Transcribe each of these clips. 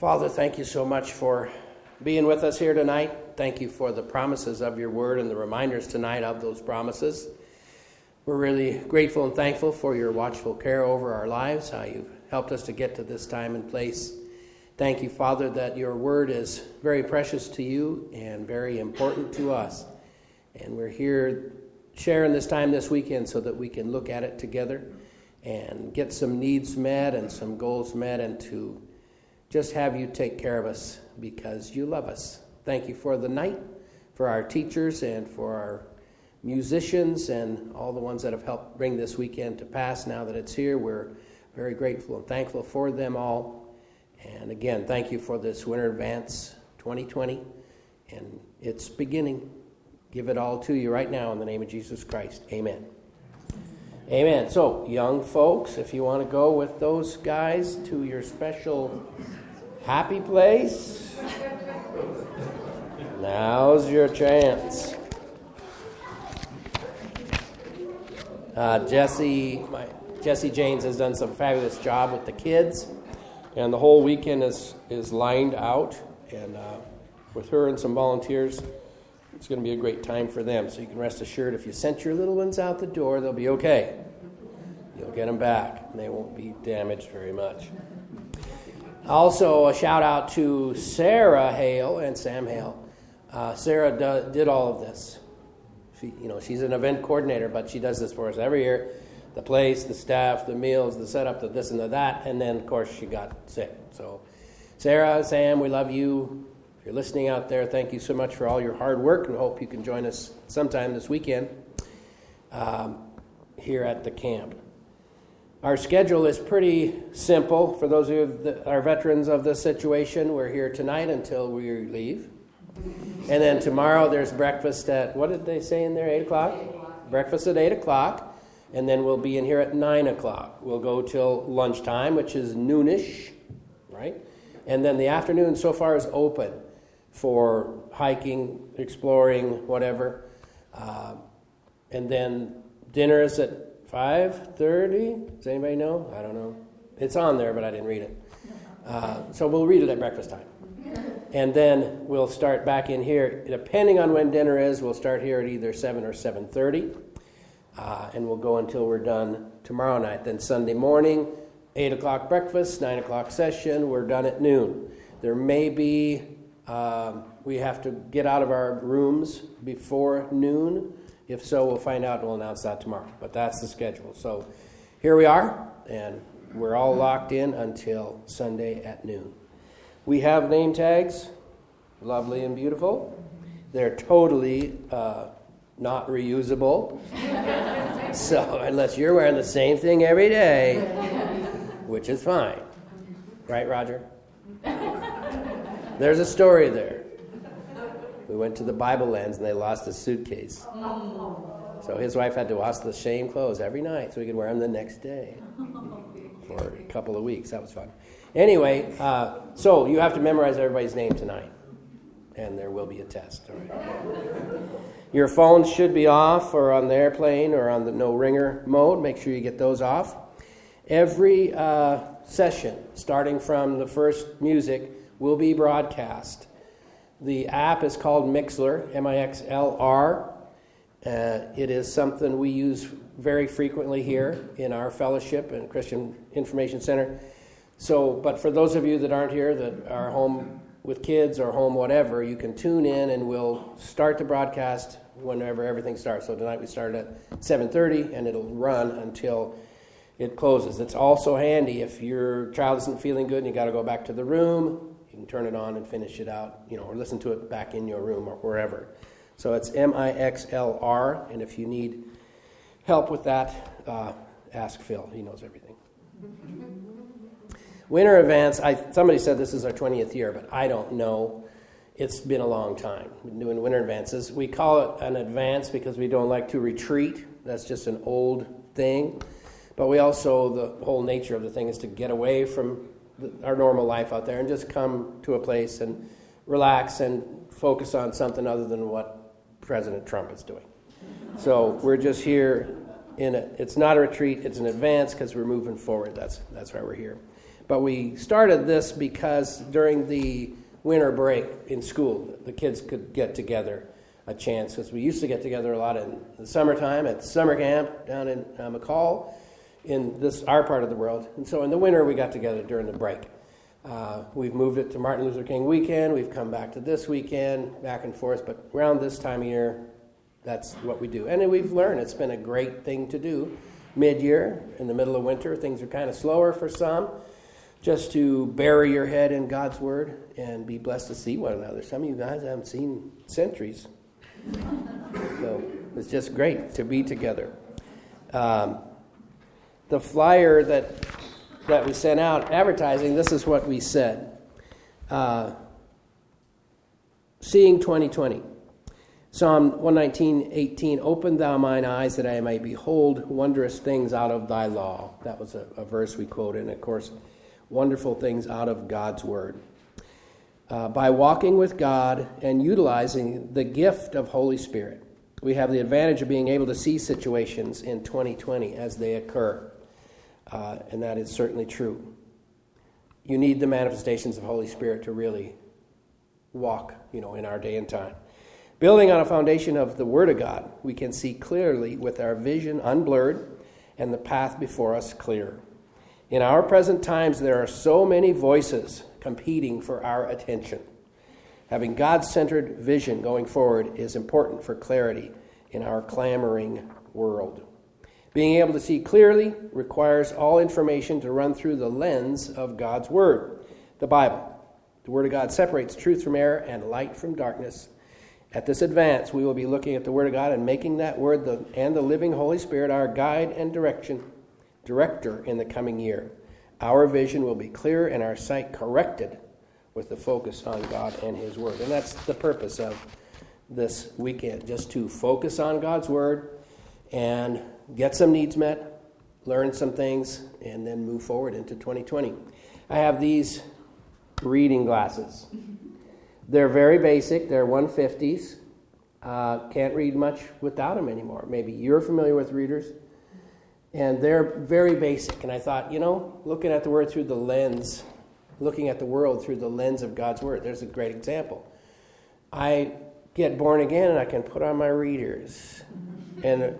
Father, thank you so much for being with us here tonight. Thank you for the promises of your word and the reminders tonight of those promises. We're really grateful and thankful for your watchful care over our lives, how you've helped us to get to this time and place. Thank you, Father, that your word is very precious to you and very important to us. And we're here sharing this time this weekend so that we can look at it together and get some needs met and some goals met and to just have you take care of us because you love us. Thank you for the night, for our teachers and for our musicians and all the ones that have helped bring this weekend to pass. Now that it's here, we're very grateful and thankful for them all. And again, thank you for this Winter Advance 2020 and its beginning. Give it all to you right now in the name of Jesus Christ. Amen. Amen. So, young folks, if you want to go with those guys to your special happy place, now's your chance. Jesse Janes has done some fabulous job with the kids, and the whole weekend is lined out, and with her and some volunteers, it's going to be a great time for them. So you can rest assured if you sent your little ones out the door, they'll be okay. You'll get them back, and they won't be damaged very much. Also, a shout out to Sarah Hale and Sam Hale. Sarah did all of this. She's an event coordinator, but she does this for us every year. The place, the staff, the meals, the setup, the this and the that, and then, of course, she got sick. So, Sarah, Sam, we love you. If you're listening out there, thank you so much for all your hard work, and hope you can join us sometime this weekend here at the camp. Our schedule is pretty simple. For those of you that are veterans of this situation, we're here tonight until we leave. And then tomorrow there's breakfast at, what did they say in there, 8 o'clock? 8 o'clock. Breakfast at 8 o'clock. And then we'll be in here at 9 o'clock. We'll go till lunchtime, which is noonish, right? And then the afternoon so far is open for hiking, exploring, whatever. And then dinner is at 5:30. Does anybody know? I don't know. It's on there, but I didn't read it. So we'll read it at breakfast time. And then we'll start back in here. Depending on when dinner is, we'll start here at either 7 or 7:30. And we'll go until we're done tomorrow night. Then Sunday morning, 8 o'clock breakfast, 9 o'clock session. We're done at noon. There may be, we have to get out of our rooms before noon. If so, we'll find out and we'll announce that tomorrow. But that's the schedule. So here we are, and we're all locked in until Sunday at noon. We have name tags, lovely and beautiful. They're totally not reusable. So unless you're wearing the same thing every day, which is fine. Right, Roger? There's a story there. We went to the Bible Lands and they lost a suitcase. So his wife had to wash the same clothes every night so he could wear them the next day for a couple of weeks. That was fun. Anyway, so you have to memorize everybody's name tonight, and there will be a test. All right. Your phones should be off or on the airplane or on the no ringer mode. Make sure you get those off. Every session, starting from the first music, will be broadcast. The app is called Mixlr, Mixlr. It is something we use very frequently here in our fellowship and Christian Information Center. So, but for those of you that aren't here, that are home with kids or home whatever, you can tune in and we'll start the broadcast whenever everything starts. So tonight we started at 7:30 and it'll run until it closes. It's also handy if your child isn't feeling good and you got to go back to the room. You can turn it on and finish it out, or listen to it back in your room or wherever. So it's Mixlr, and if you need help with that, ask Phil. He knows everything. Winter Advance, somebody said this is our 20th year, but I don't know. It's been a long time. We've been doing winter advances. We call it an advance because we don't like to retreat. That's just an old thing. But we also, the whole nature of the thing is to get away from our normal life out there and just come to a place and relax and focus on something other than what President Trump is doing. So we're just here it's not a retreat, it's an advance because we're moving forward. That's why we're here. But we started this because during the winter break in school, the kids could get together a chance, because we used to get together a lot in the summertime at summer camp down in McCall, in our part of the world. And so in the winter, we got together during the break. We've moved it to Martin Luther King weekend. We've come back to this weekend, back and forth. But around this time of year, that's what we do. And we've learned it's been a great thing to do mid-year, in the middle of winter. Things are kind of slower for some, just to bury your head in God's Word and be blessed to see one another. Some of you guys haven't seen centuries. So it's just great to be together. The flyer that we sent out advertising, this is what we said. Seeing 2020. Psalm 119:18, open thou mine eyes that I may behold wondrous things out of thy law. That was a verse we quoted, and of course, wonderful things out of God's Word. By walking with God and utilizing the gift of Holy Spirit, we have the advantage of being able to see situations in 2020 as they occur. And that is certainly true. You need the manifestations of Holy Spirit to really walk, in our day and time. Building on a foundation of the Word of God, we can see clearly with our vision unblurred and the path before us clear. In our present times, there are so many voices competing for our attention. Having God-centered vision going forward is important for clarity in our clamoring world. Being able to see clearly requires all information to run through the lens of God's Word, the Bible. The Word of God separates truth from error and light from darkness. At this advance, we will be looking at the Word of God and making that Word and the living Holy Spirit our guide and director in the coming year. Our vision will be clear and our sight corrected with the focus on God and His Word. And that's the purpose of this weekend, just to focus on God's Word and get some needs met, learn some things, and then move forward into 2020. I have these reading glasses. They're very basic. They're 150s. Can't read much without them anymore. Maybe you're familiar with readers. And they're very basic. And I thought, looking at the Word through the lens, looking at the world through the lens of God's Word, there's a great example. I get born again and I can put on my readers. And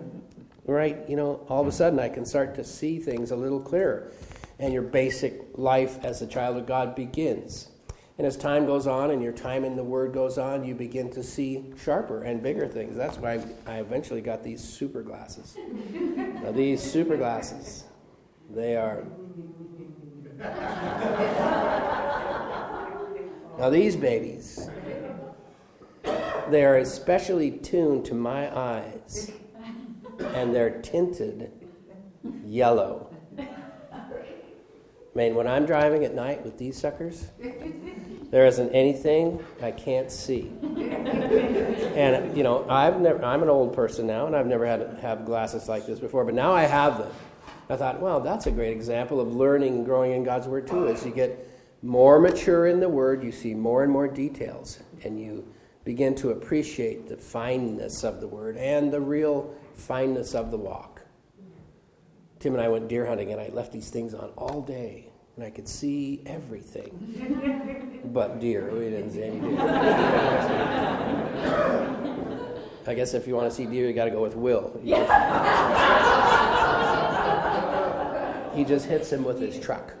all of a sudden I can start to see things a little clearer. And your basic life as a child of God begins. And as time goes on and your time in the Word goes on, you begin to see sharper and bigger things. That's why I eventually got these super glasses. Now these super glasses, they are... Now these babies, they are especially tuned to my eyes. And they're tinted yellow. When I'm driving at night with these suckers, there isn't anything I can't see. And, I'm an old person now, and I've never had to have glasses like this before, but now I have them. I thought, well, that's a great example of learning and growing in God's Word, too. As you get more mature in the Word, you see more and more details, and you begin to appreciate the fineness of the Word and the real fineness of the walk. Tim and I went deer hunting, and I left these things on all day, and I could see everything but deer. We didn't see any deer. I guess if you want to see deer, you got to go with Will. He just hits him with his truck.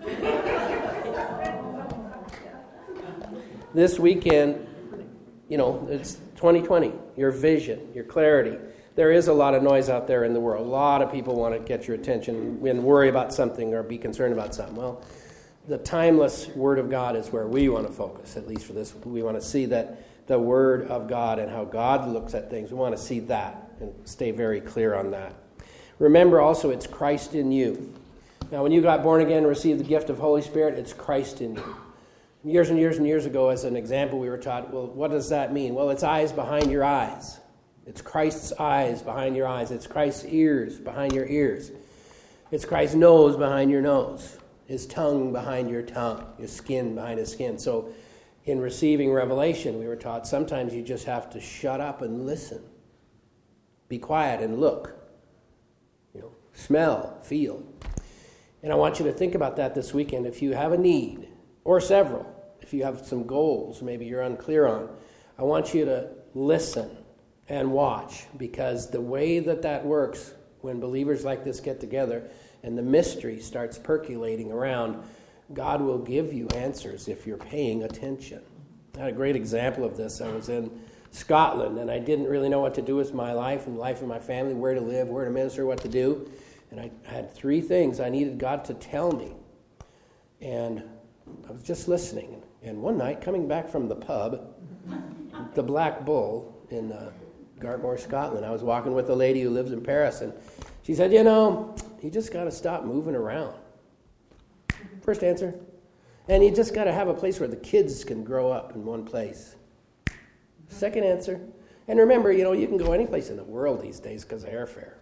This weekend, it's 2020. Your vision, your clarity. There is a lot of noise out there in the world. A lot of people want to get your attention and worry about something or be concerned about something. Well, the timeless Word of God is where we want to focus, at least for this. We want to see that the Word of God and how God looks at things. We want to see that and stay very clear on that. Remember also, it's Christ in you. Now, when you got born again and received the gift of Holy Spirit, it's Christ in you. Years and years and years ago, as an example, we were taught, well, what does that mean? Well, it's eyes behind your eyes. It's Christ's eyes behind your eyes. It's Christ's ears behind your ears. It's Christ's nose behind your nose. His tongue behind your tongue. Your skin behind his skin. So in receiving revelation, we were taught sometimes you just have to shut up and listen. Be quiet and look. Smell, feel. And I want you to think about that this weekend. If you have a need, or several, if you have some goals maybe you're unclear on, I want you to listen and watch, because the way that works when believers like this get together and the mystery starts percolating around, God will give you answers if you're paying attention. I had a great example of this. I was in Scotland, and I didn't really know what to do with my life and the life of my family, where to live, where to minister, what to do. And I had 3 things I needed God to tell me. And I was just listening. And one night, coming back from the pub, the Black Bull in Gartmore, Scotland, I was walking with a lady who lives in Paris, and she said, you just got to stop moving around. First answer. And you just got to have a place where the kids can grow up in one place. Second answer. And remember, you can go any place in the world these days because of airfare.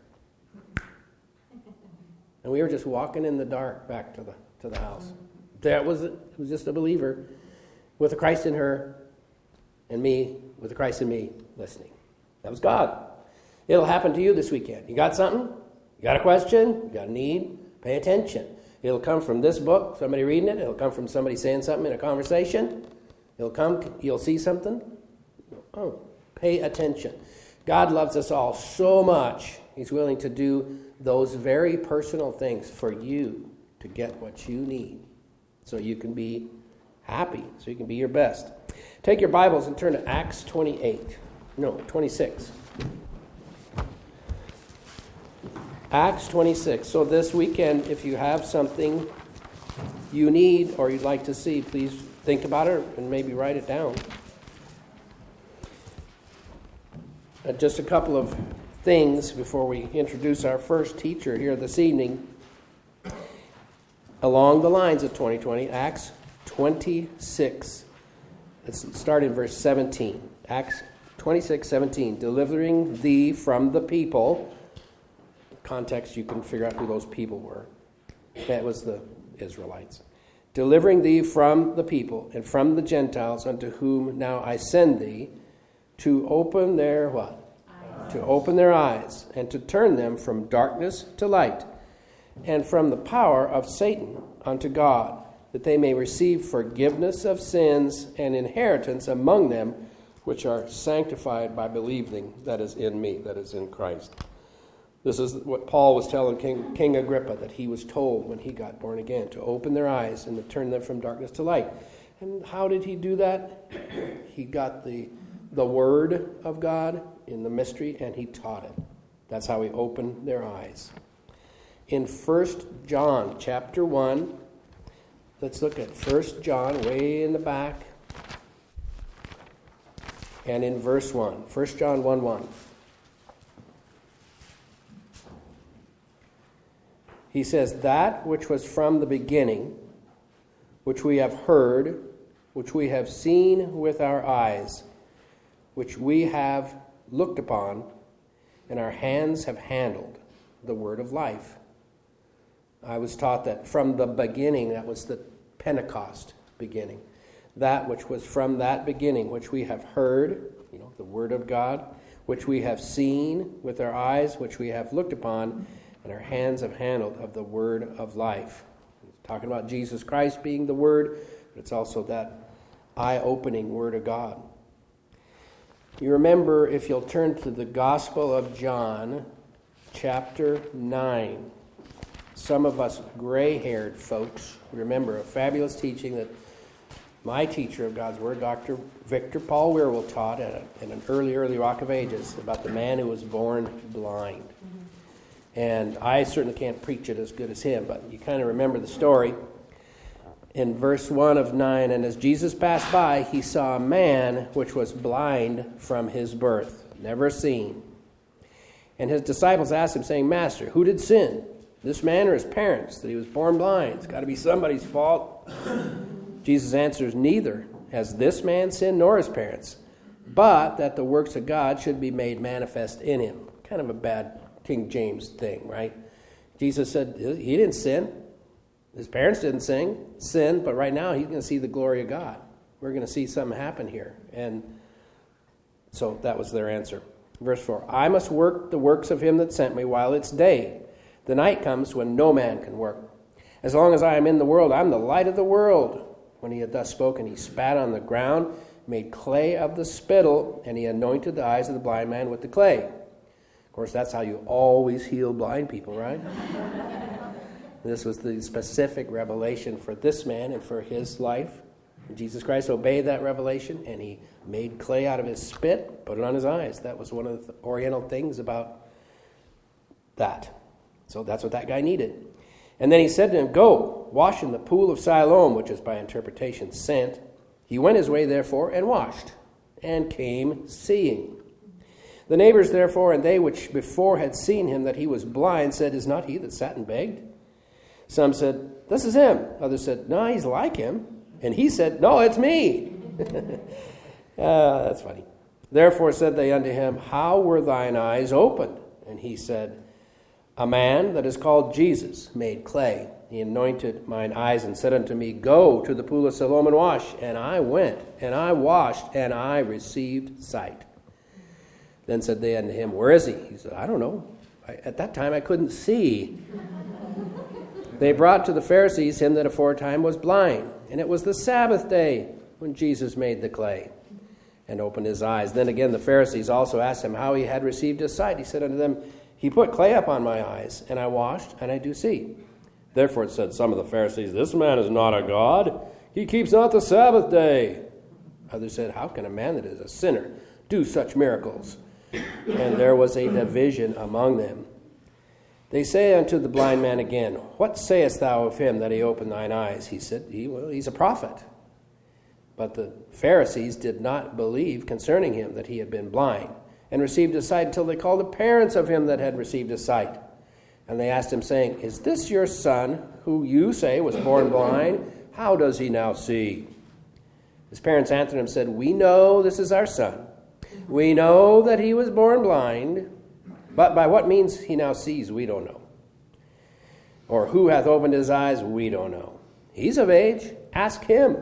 And we were just walking in the dark back to the house. It was just a believer with a Christ in her and me with a Christ in me listening. That was God. It'll happen to you this weekend. You got something? You got a question? You got a need? Pay attention. It'll come from this book, somebody reading it. It'll come from somebody saying something in a conversation. You'll see something. Oh, pay attention. God loves us all so much, He's willing to do those very personal things for you to get what you need so you can be happy, so you can be your best. Take your Bibles and turn to Acts 26. Acts 26. So this weekend, if you have something you need or you'd like to see, please think about it and maybe write it down. Just a couple of things before we introduce our first teacher here this evening. Along the lines of 2020, Acts 26. Let's start in verse 17. Acts 26:17. Delivering thee from the people. Context, you can figure out who those people were. That was the Israelites. Delivering thee from the people and from the Gentiles, unto whom now I send thee, to open their what? Eyes. To open their eyes, and to turn them from darkness to light, and from the power of Satan unto God, that they may receive forgiveness of sins and inheritance among them which are sanctified by believing that is in me, that is in Christ. This is what Paul was telling King Agrippa, that he was told when he got born again, to open their eyes and to turn them from darkness to light. And how did he do that? He got the Word of God in the mystery, and he taught it. That's how he opened their eyes. In 1 John chapter 1, let's look at 1 John way in the back, and in verse 1. 1 John 1:1. He says, that which was from the beginning, which we have heard, which we have seen with our eyes, which we have looked upon, and our hands have handled, the word of life. I was taught that from the beginning, that was the Pentecost beginning. That which was from that beginning, which we have heard, the word of God, which we have seen with our eyes, which we have looked upon, and our hands have handled, of the word of life. Talking about Jesus Christ being the word, but it's also that eye-opening word of God. You remember, if you'll turn to the Gospel of John, chapter 9. Some of us gray-haired folks remember a fabulous teaching that my teacher of God's Word, Dr. Victor Paul Wierwille, taught in an early Rock of Ages about the man who was born blind. And I certainly can't preach it as good as him, but you kind of remember the story. In verse 1 of 9, and as Jesus passed by, he saw a man which was blind from his birth, never seen. And his disciples asked him, saying, Master, who did sin, this man or his parents, that he was born blind? It's got to be somebody's fault. Jesus answers, neither has this man sinned nor his parents, but that the works of God should be made manifest in him. Kind of a bad King James thing, right? Jesus said he didn't sin. His parents didn't sin, but right now he's going to see the glory of God. We're going to see something happen here. And so that was their answer. Verse 4, I must work the works of him that sent me while it's day. The night comes when no man can work. As long as I am in the world, I'm the light of the world." When he had thus spoken, he spat on the ground, made clay of the spittle, and he anointed the eyes of the blind man with the clay. Of course, that's how you always heal blind people, right? This was the specific revelation for this man and for his life. Jesus Christ obeyed that revelation, and he made clay out of his spit, put it on his eyes. That was one of the Oriental things about that. So that's what that guy needed. And then he said to him, "Go, wash in the pool of Siloam," which is by interpretation sent. He went his way, therefore, and washed, and came seeing. The neighbors, therefore, and they which before had seen him that he was blind, said, "Is not he that sat and begged?" Some said, "This is him." Others said, "No, he's like him." And he said, "No, it's me." That's funny. Therefore said they unto him, "How were thine eyes opened?" And he said, "A man that is called Jesus made clay. He anointed mine eyes and said unto me, Go to the pool of Siloam and wash. And I went, and I washed, and I received sight." Then said they unto him, "Where is he?" He said, "I don't know. At that time I couldn't see." They brought to the Pharisees him that aforetime was blind. And it was the Sabbath day when Jesus made the clay and opened his eyes. Then again the Pharisees also asked him how he had received his sight. He said unto them, "He put clay upon my eyes, and I washed, and I do see." Therefore said some of the Pharisees, "This man is not a god. He keeps not the Sabbath day." Others said, "How can a man that is a sinner do such miracles?" And there was a division among them. They say unto the blind man again, "What sayest thou of him that he opened thine eyes?" He said, he's a prophet. But the Pharisees did not believe concerning him that he had been blind and received his sight until they called the parents of him that had received his sight. And they asked him, saying, "Is this your son, who you say was born blind? How does he now see?" His parents answered him and said, "We know this is our son. We know that he was born blind, but by what means he now sees, we don't know. Or who hath opened his eyes, we don't know. He's of age, ask him.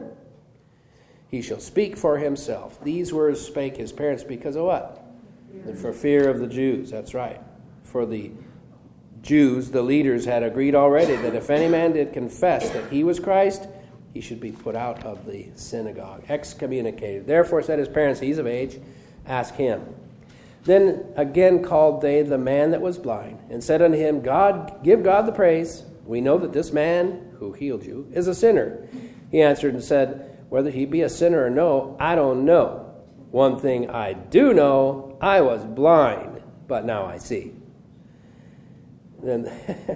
He shall speak for himself." These words spake his parents because of what? For fear of the Jews, that's right. For the Jews, the leaders, had agreed already that if any man did confess that he was Christ, he should be put out of the synagogue, excommunicated. Therefore said his parents, "He's of age, ask him." Then again called they the man that was blind, and said unto him, "Give God the praise. We know that this man who healed you is a sinner." He answered and said, "Whether he be a sinner or no, I don't know. One thing I do know, I was blind, but now I see." Then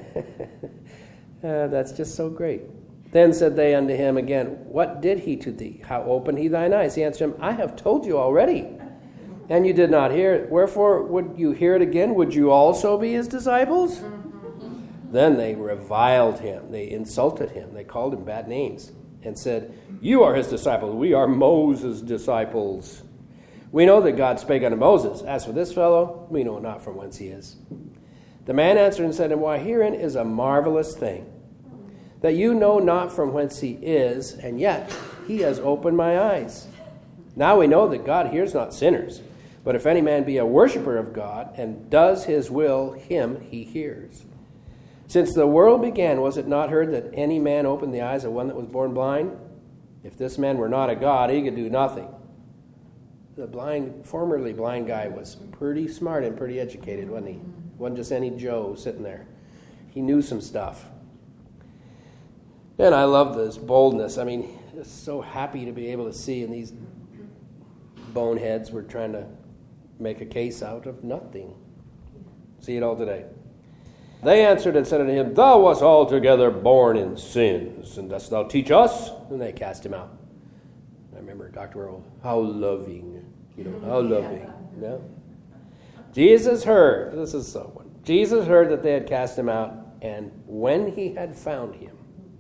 that's just so great. Then said they unto him again, "What did he to thee? How opened he thine eyes?" He answered him, "I have told you already, and you did not hear it. Wherefore would you hear it again? Would you also be his disciples?" Then they reviled him. They insulted him. They called him bad names and said, "You are his disciples. We are Moses' disciples. We know that God spake unto Moses. As for this fellow, we know not from whence he is." The man answered and said to him, "Why, herein is a marvelous thing, that you know not from whence he is, and yet he has opened my eyes. Now we know that God hears not sinners, but if any man be a worshiper of God, and does his will, him he hears. Since the world began, was it not heard that any man opened the eyes of one that was born blind? If this man were not a God, he could do nothing." The formerly blind guy was pretty smart and pretty educated, wasn't he? Wasn't just any Joe sitting there. He knew some stuff. And I love this boldness. I mean, just so happy to be able to see, and these boneheads were trying to make a case out of nothing. See it all today. They answered and said unto him, "Thou wast altogether born in sins, and dost thou teach us?" And they cast him out. I remember Dr. Earl, how loving, how loving. No? Jesus heard, this is someone, Jesus heard that they had cast him out, and when he had found him,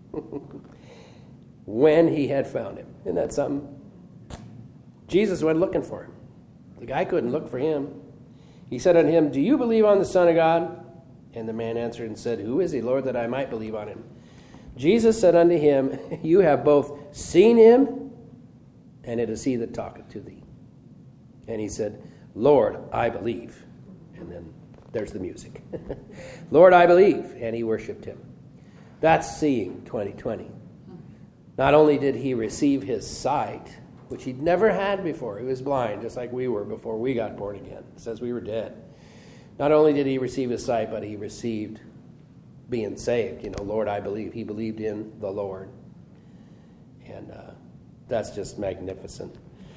isn't that something? Jesus went looking for him. The guy couldn't look for him. He said unto him, "Do you believe on the Son of God?" And the man answered and said, "Who is he, Lord, that I might believe on him?" Jesus said unto him, "You have both seen him, and it is he that talketh to thee." And he said, "Lord, I believe." And then there's the music. "Lord, I believe." And he worshipped him. That's seeing 2020. Not only did he receive his sight, which he'd never had before. He was blind, just like we were before we got born again. It says we were dead. Not only did he receive his sight, but he received being saved. Lord, I believe. He believed in the Lord. And that's just magnificent.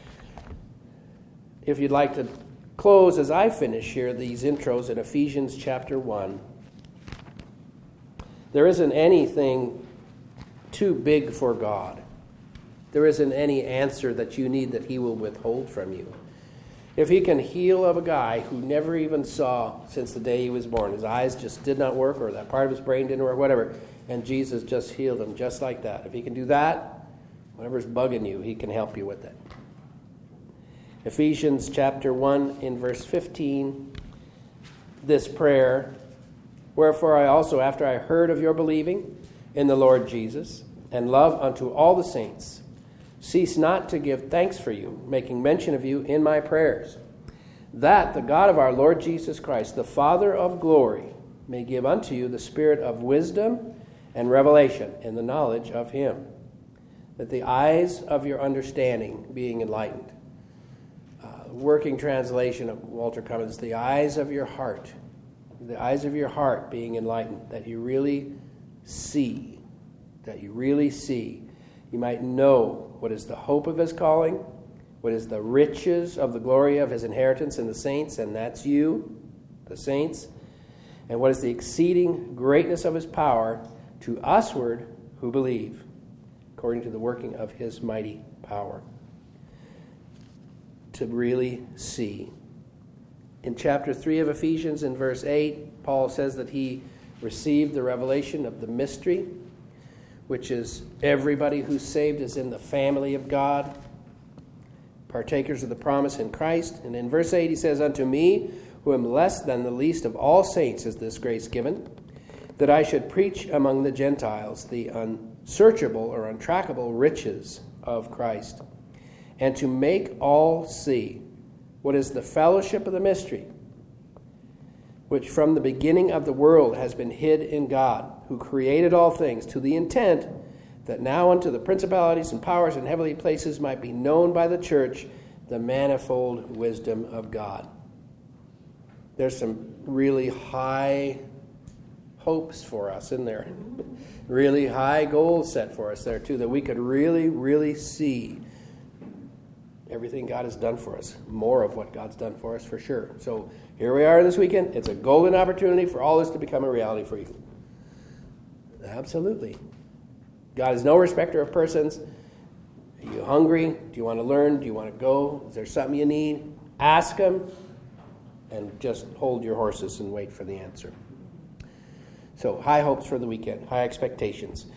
If you'd like to close as I finish here these intros in Ephesians chapter 1. There isn't anything too big for God. There isn't any answer that you need that he will withhold from you. If he can heal of a guy who never even saw since the day he was born, his eyes just did not work, or that part of his brain didn't work, whatever, and Jesus just healed him just like that. If he can do that, whatever's bugging you, he can help you with it. Ephesians chapter 1 in verse 15, this prayer, wherefore I also, after I heard of your believing in the Lord Jesus, and love unto all the saints, cease not to give thanks for you, making mention of you in my prayers, that the God of our Lord Jesus Christ, the Father of glory, may give unto you the spirit of wisdom and revelation in the knowledge of him, that the eyes of your understanding being enlightened. Working translation of Walter Cummins, the eyes of your heart being enlightened, that you really see, You might know what is the hope of his calling, what is the riches of the glory of his inheritance in the saints, and that's you, the saints, and what is the exceeding greatness of his power to usward who believe, according to the working of his mighty power. To really see. In chapter 3 of Ephesians, in verse 8, Paul says that he received the revelation of the mystery, which is everybody who's saved is in the family of God, partakers of the promise in Christ. And in verse 8 he says, unto me, who am less than the least of all saints, is this grace given, that I should preach among the Gentiles the unsearchable or untrackable riches of Christ, and to make all see what is the fellowship of the mystery, which from the beginning of the world has been hid in God, who created all things, to the intent that now unto the principalities and powers in heavenly places might be known by the church the manifold wisdom of God. There's some really high hopes for us in there. Really high goals set for us there too, that we could really, really see everything God has done for us. More of what God's done for us for sure. So here we are this weekend. It's a golden opportunity for all this to become a reality for you. Absolutely. God is no respecter of persons. Are you hungry? Do you want to learn? Do you want to go? Is there something you need? Ask him, and just hold your horses and wait for the answer. So high hopes for the weekend, high expectations.